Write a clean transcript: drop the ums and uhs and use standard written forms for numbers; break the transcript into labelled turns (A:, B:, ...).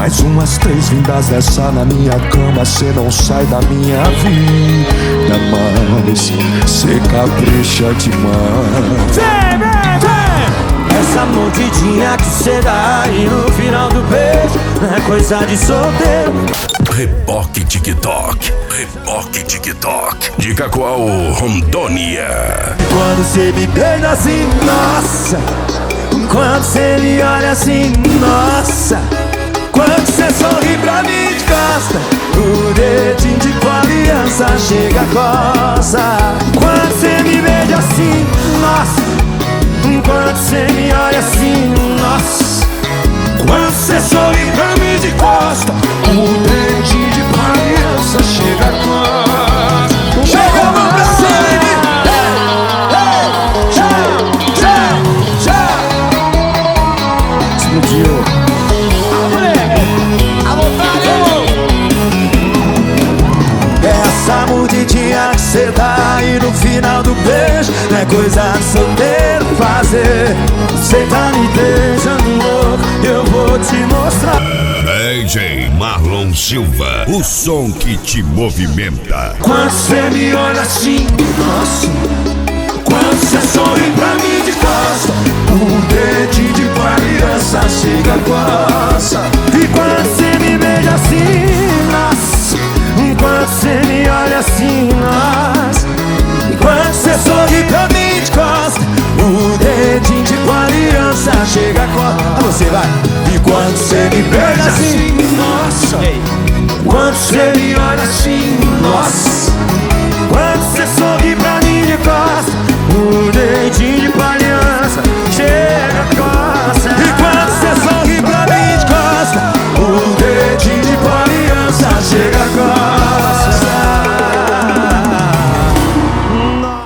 A: Mais umas 3 vindas dessa na minha cama, cê não sai da minha vida, mas cê capricha demais.
B: Essa mordidinha que cê dá e no final do beijo não é coisa de solteiro.
C: Reboque TikTok, Reboque TikTok. Dica qual Rondônia.
B: Quando cê me beija assim, nossa. Quando cê me olha assim, nossa. Quando cê sorri pra mim de costa, o dedinho de aliança chega a coça. Quando cê me beija assim, nossa. Quando cê me olha assim, nossa. Quando cê sorri pra mim de costa, o dedinho de aliança chega a coça. Chega a mão pra cima. Explodiu. Essa mordidinha que cê dá e no final do beijo não é coisa de solteiro fazer. Cê tá me deixando louco, eu vou te mostrar.
C: DJ Marlon Silva, o som que te movimenta.
B: Quando cê me olha assim, nossa. Quando cê sorri pra mim de costa, o dedinho de aliança chega a coça. E quando cê me beija assim, nossa. Quando cê me olha assim, nossa. Quando cê sorri pra mim de costa, o dedinho de aliança chega a coça. Você vai. E quando cê me beija assim, nossa. Quando cê me olha assim,